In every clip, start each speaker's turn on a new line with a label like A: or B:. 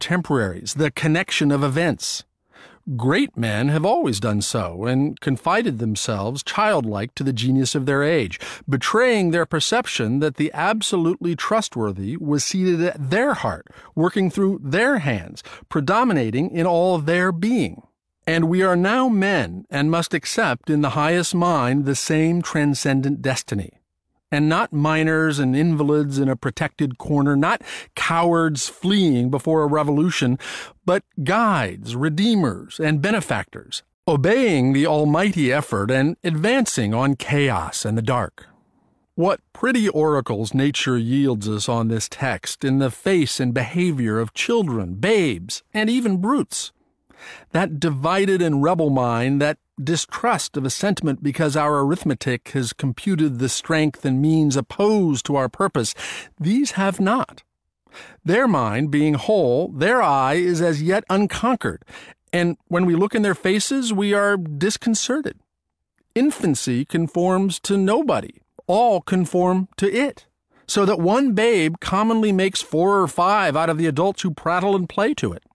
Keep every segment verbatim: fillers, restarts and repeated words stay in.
A: contemporaries, the connection of events. Great men have always done so and confided themselves childlike to the genius of their age, betraying their perception that the absolutely trustworthy was seated at their heart, working through their hands, predominating in all their being. And we are now men and must accept in the highest mind the same transcendent destiny. And not minors and invalids in a protected corner, not cowards fleeing before a revolution, but guides, redeemers, and benefactors, obeying the almighty effort and advancing on chaos and the dark. What pretty oracles nature yields us on this text in the face and behavior of children, babes, and even brutes. That divided and rebel mind, that distrust of a sentiment because our arithmetic has computed the strength and means opposed to our purpose, these have not. Their mind being whole, their eye is as yet unconquered, and when we look in their faces, we are disconcerted. Infancy conforms to nobody. All conform to it, so that one babe commonly makes four or five out of the adults who prattle and play to it.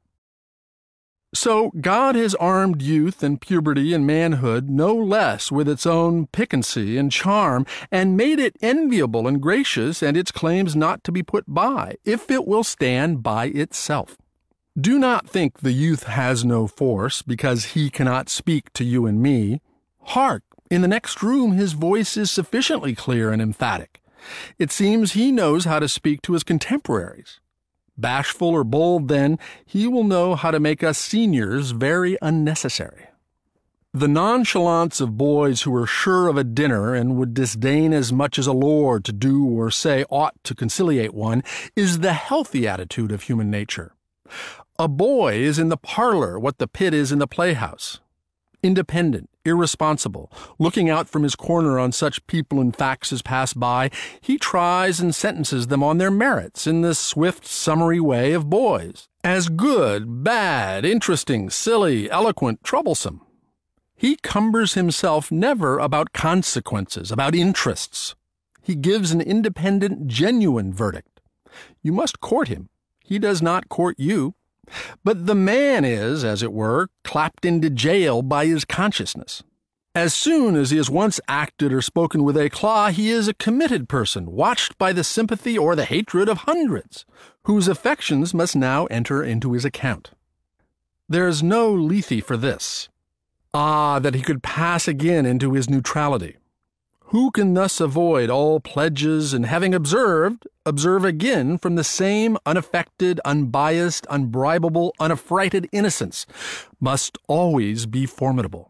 A: So God has armed youth and puberty and manhood no less with its own piquancy and charm, and made it enviable and gracious, and its claims not to be put by, if it will stand by itself. Do not think the youth has no force, because he cannot speak to you and me. Hark! In the next room his voice is sufficiently clear and emphatic. It seems he knows how to speak to his contemporaries. Bashful or bold, then, he will know how to make us seniors very unnecessary. The nonchalance of boys who are sure of a dinner and would disdain as much as a lord to do or say aught to conciliate one is the healthy attitude of human nature. A boy is in the parlor what the pit is in the playhouse. Independent, irresponsible, looking out from his corner on such people and facts as pass by, he tries and sentences them on their merits in the swift, summary way of boys, as good, bad, interesting, silly, eloquent, troublesome. He cumbers himself never about consequences, about interests. He gives an independent, genuine verdict. You must court him. He does not court you. But the man is, as it were, clapped into jail by his consciousness. As soon as he has once acted or spoken with éclat, he is a committed person, watched by the sympathy or the hatred of hundreds, whose affections must now enter into his account. There is no Lethe for this. Ah, that he could pass again into his neutrality. Who can thus avoid all pledges, and having observed, observe again from the same unaffected, unbiased, unbribable, unaffrighted innocence, must always be formidable.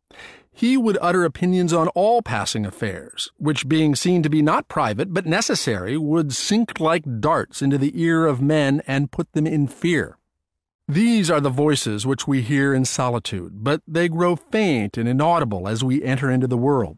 A: He would utter opinions on all passing affairs, which being seen to be not private but necessary, would sink like darts into the ear of men and put them in fear. These are the voices which we hear in solitude, but they grow faint and inaudible as we enter into the world.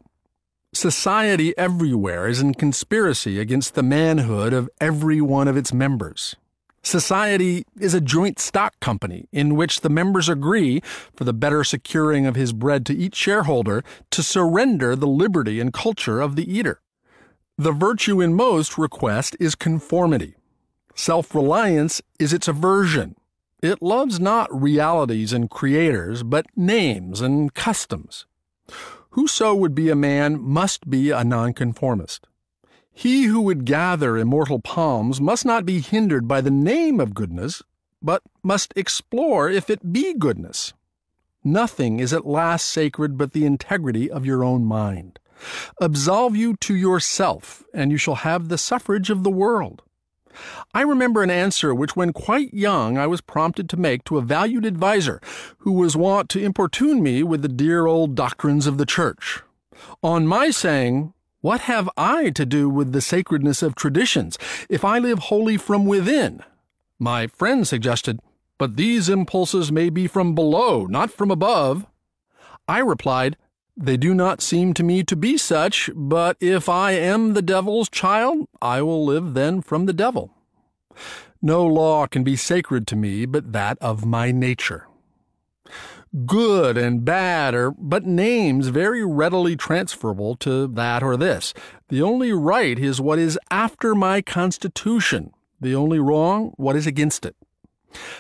A: Society everywhere is in conspiracy against the manhood of every one of its members. Society is a joint stock company in which the members agree, for the better securing of his bread to each shareholder, to surrender the liberty and culture of the eater. The virtue in most request is conformity. Self-reliance is its aversion. It loves not realities and creators, but names and customs. Whoso would be a man must be a nonconformist. He who would gather immortal palms must not be hindered by the name of goodness, but must explore if it be goodness. Nothing is at last sacred but the integrity of your own mind. Absolve you to yourself, and you shall have the suffrage of the world. I remember an answer which when quite young I was prompted to make to a valued adviser who was wont to importune me with the dear old doctrines of the Church. On my saying, "What have I to do with the sacredness of traditions if I live wholly from within?" my friend suggested, "But these impulses may be from below, not from above." I replied, "They do not seem to me to be such, but if I am the devil's child, I will live then from the devil. No law can be sacred to me but that of my nature." Good and bad are but names very readily transferable to that or this. The only right is what is after my constitution, the only wrong what is against it.